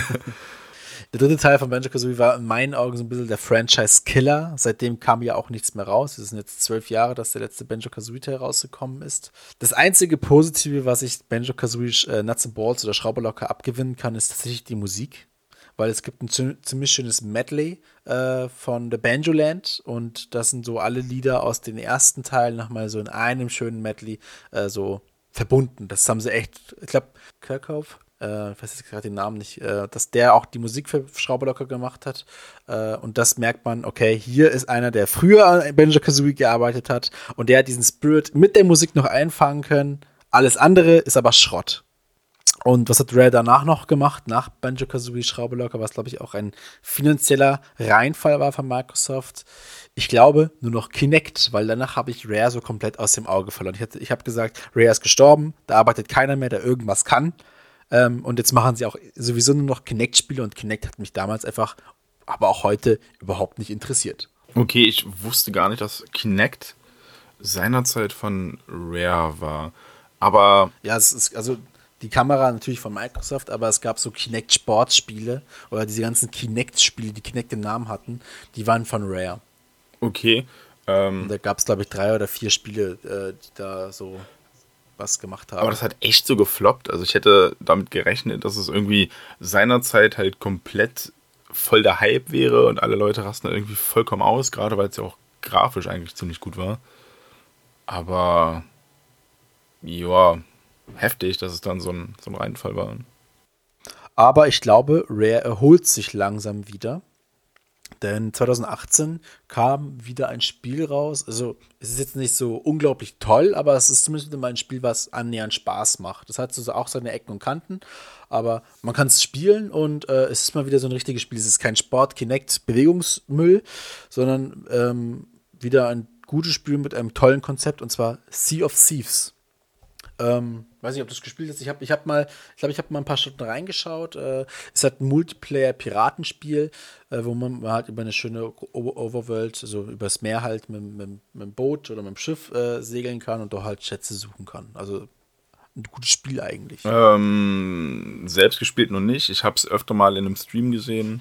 Der dritte Teil von Banjo-Kazooie war in meinen Augen so ein bisschen der Franchise-Killer. Seitdem kam ja auch nichts mehr raus. Es sind jetzt zwölf Jahre, dass der letzte Banjo-Kazooie-Teil rausgekommen ist. Das einzige Positive, was ich Banjo-Kazooie äh, Nuts and Balls oder Schrauberlocker abgewinnen kann, ist tatsächlich die Musik. Weil es gibt ein zi- ziemlich schönes Medley äh, von The Banjoland und das sind so alle Lieder aus den ersten Teilen nochmal so in einem schönen Medley äh, so verbunden. Das haben sie echt, ich glaube, Kirkhope, äh, ich weiß jetzt gerade den Namen nicht, äh, dass der auch die Musik für Schrauberlocker gemacht hat. Äh, und das merkt man, okay, hier ist einer, der früher an Banjo-Kazooie gearbeitet hat und der hat diesen Spirit mit der Musik noch einfangen können. Alles andere ist aber Schrott. Und was hat Rare danach noch gemacht? Nach Banjo-Kazooie Schraube locker, was glaube ich auch ein finanzieller Reinfall war von Microsoft. Ich glaube nur noch Kinect, weil danach habe ich Rare so komplett aus dem Auge verloren. Ich, ich habe gesagt, Rare ist gestorben, da arbeitet keiner mehr, der irgendwas kann. Ähm, und jetzt machen sie auch sowieso nur noch Kinect-Spiele und Kinect hat mich damals einfach, aber auch heute überhaupt nicht interessiert. Okay, ich wusste gar nicht, dass Kinect seinerzeit von Rare war. Aber Ja, es ist, also die Kamera natürlich von Microsoft, aber es gab so Kinect-Sportspiele oder diese ganzen Kinect-Spiele, die Kinect den Namen hatten, die waren von Rare. okay, Und ähm, da gab es, glaube ich, drei oder vier Spiele, äh, die da so was gemacht aber haben. das hat echt so gefloppt. Also ich hätte damit gerechnet, dass es irgendwie seinerzeit halt komplett voll der Hype wäre und alle Leute rasten da irgendwie vollkommen aus, gerade weil es ja auch grafisch eigentlich ziemlich gut war. Aber ja, heftig, dass es dann so ein, so ein Reinfall war. Aber ich glaube, Rare erholt sich langsam wieder. Denn zweitausendachtzehn kam wieder ein Spiel raus. Also, es ist jetzt nicht so unglaublich toll, aber es ist zumindest wieder mal ein Spiel, was annähernd Spaß macht. Das hat so auch seine Ecken und Kanten, aber man kann es spielen und äh, es ist mal wieder so ein richtiges Spiel. Es ist kein Sport, Kinect, Bewegungsmüll, sondern ähm, wieder ein gutes Spiel mit einem tollen Konzept, und zwar Sea of Thieves. Ähm, weiß nicht, ob du es gespielt hast. Ich habe ich hab mal, ich glaube, ich habe mal ein paar Stunden reingeschaut. Äh, es hat ein Multiplayer-Piratenspiel, äh, wo man halt über eine schöne O- Overworld, also übers Meer halt mit, mit, mit dem Boot oder mit dem Schiff äh, segeln kann und da halt Schätze suchen kann. Also ein gutes Spiel eigentlich. Ähm, selbst gespielt noch nicht. Ich habe es öfter mal in einem Stream gesehen,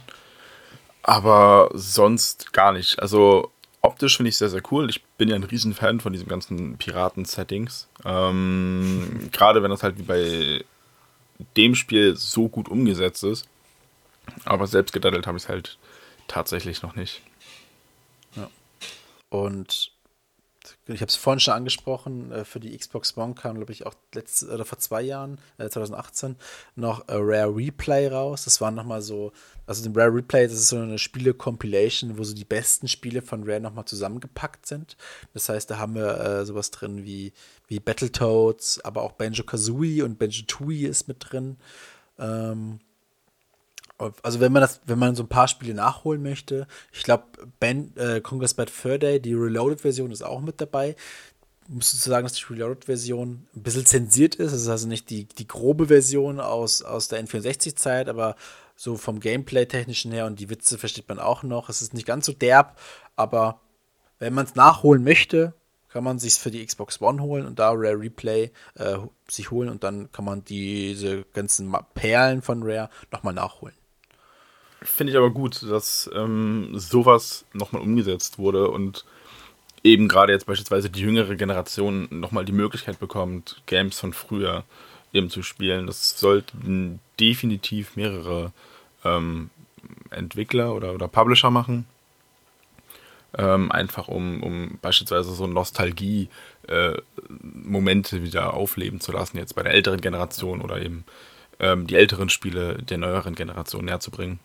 aber sonst gar nicht. Also optisch finde ich sehr, sehr cool. Ich bin ja ein Riesenfan von diesen ganzen Piraten-Settings. Ähm, gerade wenn das halt wie bei dem Spiel so gut umgesetzt ist. Aber selbst gedaddelt habe ich es halt tatsächlich noch nicht. Ja. Und ich habe es vorhin schon angesprochen, äh, für die Xbox One kam, glaube ich, auch letzte, oder vor zwei Jahren, äh, zwanzig achtzehn, noch a Rare Replay raus. Das war nochmal so, also den Rare Replay, das ist so eine Spiele-Compilation, wo so die besten Spiele von Rare nochmal zusammengepackt sind. Das heißt, da haben wir äh, sowas drin wie, wie Battletoads, aber auch Banjo-Kazooie und Banjo-Tooie ist mit drin. Ähm, Also wenn man das, wenn man so ein paar Spiele nachholen möchte, ich glaube, äh, Conquest Bad Fur Day, die Reloaded-Version ist auch mit dabei. Muss du sagen, dass die Reloaded-Version ein bisschen zensiert ist. Das ist also nicht die, die grobe Version aus, aus der N vierundsechzig-Zeit, aber so vom Gameplay-technischen her und die Witze versteht man auch noch. Es ist nicht ganz so derb, aber wenn man es nachholen möchte, kann man sich für die Xbox One holen und da Rare Replay äh, sich holen und dann kann man diese ganzen Perlen von Rare nochmal nachholen. Finde ich aber gut, dass ähm, sowas nochmal umgesetzt wurde und eben gerade jetzt beispielsweise die jüngere Generation nochmal die Möglichkeit bekommt, Games von früher eben zu spielen. Das sollten definitiv mehrere ähm, Entwickler oder, oder Publisher machen. Ähm, einfach um, um beispielsweise so Nostalgie-Momente äh, wieder aufleben zu lassen, jetzt bei der älteren Generation oder eben ähm, die älteren Spiele der neueren Generation näher zu bringen.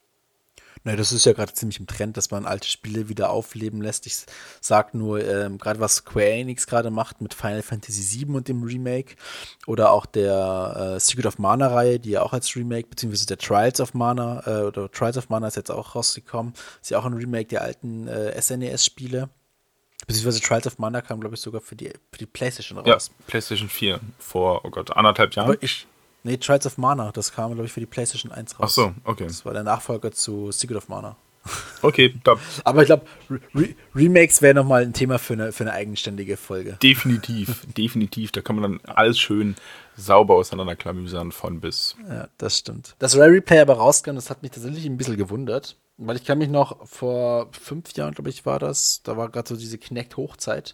Na, das ist ja gerade ziemlich im Trend, dass man alte Spiele wieder aufleben lässt. Ich sag nur, ähm, gerade was Square Enix gerade macht mit Final Fantasy sieben und dem Remake oder auch der äh, Secret of Mana-Reihe, die ja auch als Remake, beziehungsweise der Trials of Mana, äh, oder Trials of Mana ist jetzt auch rausgekommen, ist ja auch ein Remake der alten äh, S N E S-Spiele. Beziehungsweise Trials of Mana kam, glaube ich, sogar für die, für die PlayStation raus. Ja, PlayStation vier vor, oh Gott, anderthalb Jahren. Aber ich, Nee, Trials of Mana, das kam, glaube ich, für die PlayStation eins raus. Ach so, okay. Das war der Nachfolger zu Secret of Mana. Okay, da Aber ich glaube, Re Remakes wäre nochmal ein Thema für eine, für eine eigenständige Folge. definitiv, definitiv. Da kann man dann alles schön sauber auseinanderklamüsern von bis. Ja, das stimmt. Das Rare Replay aber rauskam, das hat mich tatsächlich ein bisschen gewundert. Weil ich kann mich noch, vor fünf Jahren, glaube ich, war das, da war gerade so diese Kinect-Hochzeit.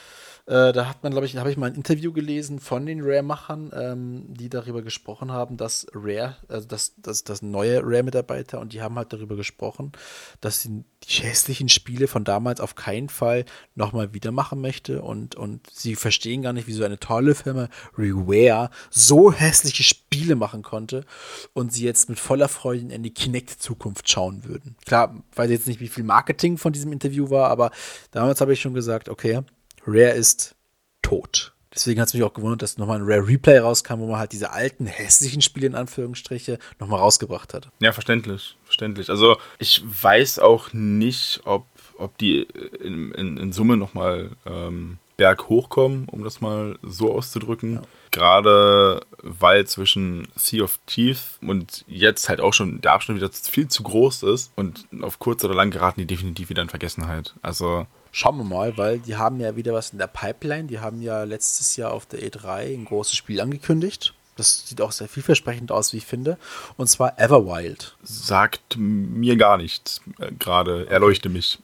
Äh, da hat man, glaube ich, habe ich mal ein Interview gelesen von den Rare-Machern, ähm, die darüber gesprochen haben, dass Rare, also das, das, das neue Rare-Mitarbeiter, und die haben halt darüber gesprochen, dass sie die hässlichen Spiele von damals auf keinen Fall nochmal wieder machen möchte und, und sie verstehen gar nicht, wie so eine tolle Firma Rare so hässliche Spiele machen konnte und sie jetzt mit voller Freude in die Kinect-Zukunft schauen würden. Klar, ich weiß jetzt nicht, wie viel Marketing von diesem Interview war, aber damals habe ich schon gesagt, okay, Rare ist tot. Deswegen hat es mich auch gewundert, dass nochmal ein Rare Replay rauskam, wo man halt diese alten, hässlichen Spiele in Anführungsstriche nochmal rausgebracht hat. Ja, verständlich, verständlich. Also ich weiß auch nicht, ob, ob die in, in, in Summe nochmal ähm, berghoch kommen, um das mal so auszudrücken. Ja. Gerade weil zwischen Sea of Thieves und jetzt halt auch schon der Abstand wieder viel zu groß ist und auf kurz oder lang geraten die definitiv wieder in Vergessenheit. Also schauen wir mal, weil die haben ja wieder was in der Pipeline. Die haben ja letztes Jahr auf der E drei ein großes Spiel angekündigt. Das sieht auch sehr vielversprechend aus, wie ich finde. Und zwar Everwild. Sagt mir gar nichts. Äh, Gerade erleuchte mich.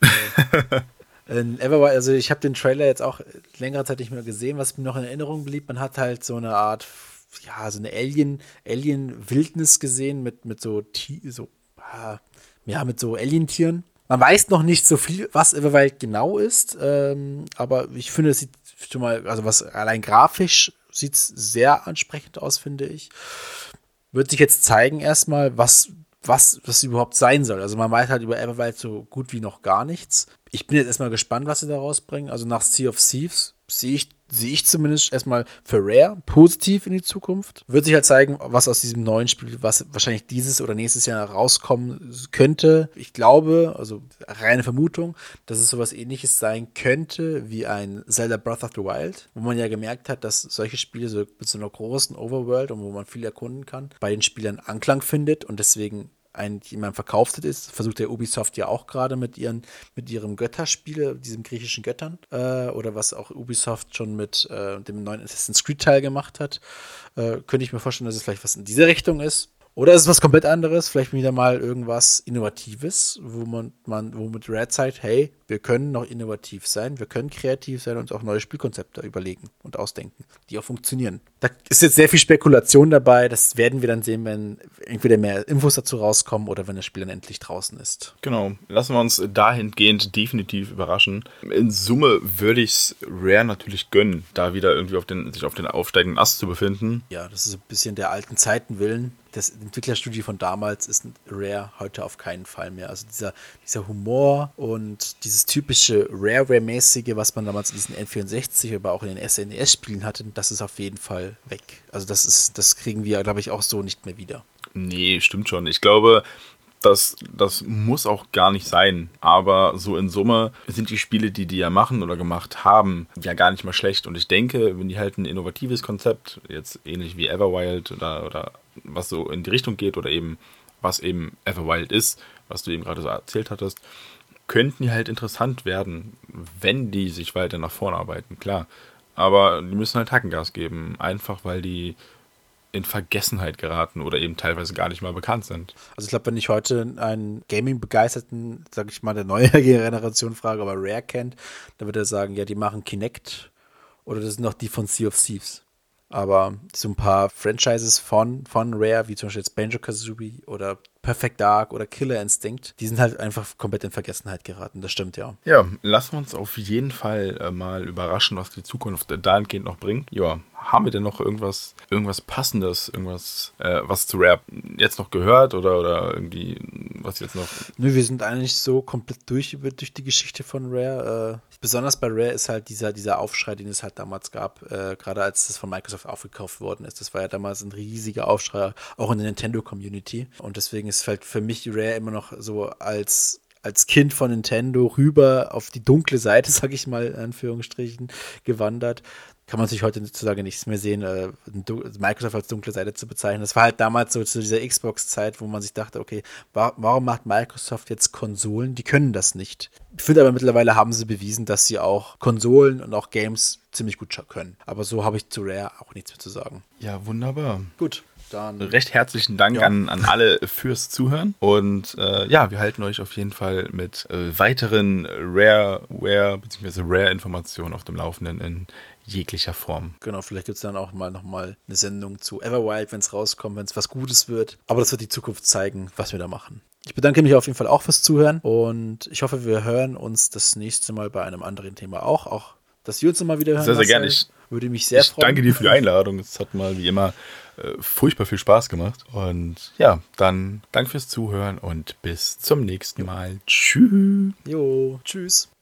In Everwild, also ich habe den Trailer jetzt auch längere Zeit nicht mehr gesehen, was mir noch in Erinnerung blieb. Man hat halt so eine Art, ja, so eine Alien, Alien-Wildnis gesehen mit, mit so, so, ja, mit so Alien-Tieren. Man weiß noch nicht so viel, was Everwild genau ist, ähm, aber ich finde, es sieht schon mal, also was allein grafisch sieht es sehr ansprechend aus, finde ich. Wird sich jetzt zeigen erstmal, was, was das überhaupt sein soll. Also man weiß halt über Everwild so gut wie noch gar nichts. Ich bin jetzt erstmal gespannt, was sie da rausbringen. Also nach Sea of Thieves sehe ich sehe ich zumindest erstmal für Rare positiv in die Zukunft. Wird sich halt zeigen, was aus diesem neuen Spiel, was wahrscheinlich dieses oder nächstes Jahr rauskommen könnte. Ich glaube, also reine Vermutung, dass es sowas Ähnliches sein könnte wie ein Zelda Breath of the Wild, wo man ja gemerkt hat, dass solche Spiele so mit so einer großen Overworld und wo man viel erkunden kann, bei den Spielern Anklang findet und deswegen ein jemand verkauftet ist, versucht der Ubisoft ja auch gerade mit ihren mit ihrem Götterspiel, diesem griechischen Göttern, äh, oder was auch Ubisoft schon mit äh, dem neuen Assassin's Creed Teil gemacht hat, äh, könnte ich mir vorstellen, dass es vielleicht was in diese Richtung ist. Oder ist es was komplett anderes, vielleicht wieder mal irgendwas Innovatives, wo man, man wo mit Rare zeigt, hey, wir können noch innovativ sein, wir können kreativ sein und uns auch neue Spielkonzepte überlegen und ausdenken, die auch funktionieren. Da ist jetzt sehr viel Spekulation dabei, das werden wir dann sehen, wenn entweder mehr Infos dazu rauskommen oder wenn das Spiel dann endlich draußen ist. Genau, lassen wir uns dahingehend definitiv überraschen. In Summe würde ich es Rare natürlich gönnen, da wieder irgendwie auf den, sich auf den aufsteigenden Ast zu befinden. Ja, das ist ein bisschen der alten Zeiten willen. Das Entwicklerstudio von damals ist Rare heute auf keinen Fall mehr. Also dieser, dieser Humor und dieses typische Rareware-mäßige, was man damals in diesen N vierundsechzig, aber auch in den S N E S-Spielen hatte, das ist auf jeden Fall weg. Also das ist, das kriegen wir, glaube ich, auch so nicht mehr wieder. Nee, stimmt schon. Ich glaube, das, das muss auch gar nicht sein. Aber so in Summe sind die Spiele, die die ja machen oder gemacht haben, ja gar nicht mal schlecht. Und ich denke, wenn die halt ein innovatives Konzept, jetzt ähnlich wie Everwild oder, oder was so in die Richtung geht oder eben was eben Everwild ist, was du eben gerade so erzählt hattest, könnten die halt interessant werden, wenn die sich weiter nach vorne arbeiten, klar. Aber die müssen halt Hackengas geben, einfach weil die in Vergessenheit geraten oder eben teilweise gar nicht mal bekannt sind. Also ich glaube, wenn ich heute einen Gaming-Begeisterten, sage ich mal, der neuen Generation frage, ob er Rare kennt, dann würde er sagen, ja, die machen Kinect oder das sind noch die von Sea of Thieves. Aber so ein paar Franchises von, von Rare, wie zum Beispiel jetzt Banjo-Kazooie oder Perfect Dark oder Killer Instinct, die sind halt einfach komplett in Vergessenheit geraten. Das stimmt, ja. Ja, lassen wir uns auf jeden Fall äh, mal überraschen, was die Zukunft dahingehend noch bringt. Ja, haben wir denn noch irgendwas, irgendwas Passendes, irgendwas, äh, was zu Rare jetzt noch gehört oder, oder irgendwie, was jetzt noch... Nö, wir sind eigentlich so komplett durch über durch die Geschichte von Rare. Äh, besonders bei Rare ist halt dieser, dieser Aufschrei, den es halt damals gab, äh, gerade als es von Microsoft aufgekauft worden ist. Das war ja damals ein riesiger Aufschrei, auch in der Nintendo-Community. Und deswegen ist halt für mich Rare immer noch so als als Kind von Nintendo rüber auf die dunkle Seite, sag ich mal, in Anführungsstrichen, gewandert. Kann man sich heute sozusagen nichts mehr sehen, äh, Microsoft als dunkle Seite zu bezeichnen. Das war halt damals so zu dieser Xbox-Zeit, wo man sich dachte, okay, wa- warum macht Microsoft jetzt Konsolen? Die können das nicht. Ich finde aber mittlerweile haben sie bewiesen, dass sie auch Konsolen und auch Games ziemlich gut können. Aber so habe ich zu Rare auch nichts mehr zu sagen. Ja, wunderbar. Gut. Dann recht herzlichen Dank ja. an, an alle fürs Zuhören. Und äh, ja, wir halten euch auf jeden Fall mit äh, weiteren Rareware bzw. Rare-Informationen auf dem Laufenden in jeglicher Form. Genau, vielleicht gibt es dann auch mal nochmal eine Sendung zu Everwild, wenn es rauskommt, wenn es was Gutes wird. Aber das wird die Zukunft zeigen, was wir da machen. Ich bedanke mich auf jeden Fall auch fürs Zuhören und ich hoffe, wir hören uns das nächste Mal bei einem anderen Thema auch. Auch, dass wir uns nochmal wieder hören. Sehr, sehr gerne. Ich, würde mich sehr ich freuen. Danke dir für die Einladung. Es hat mal wie immer äh, furchtbar viel Spaß gemacht. Und ja, dann danke fürs Zuhören und bis zum nächsten Mal. Tschüss. Jo, tschüss.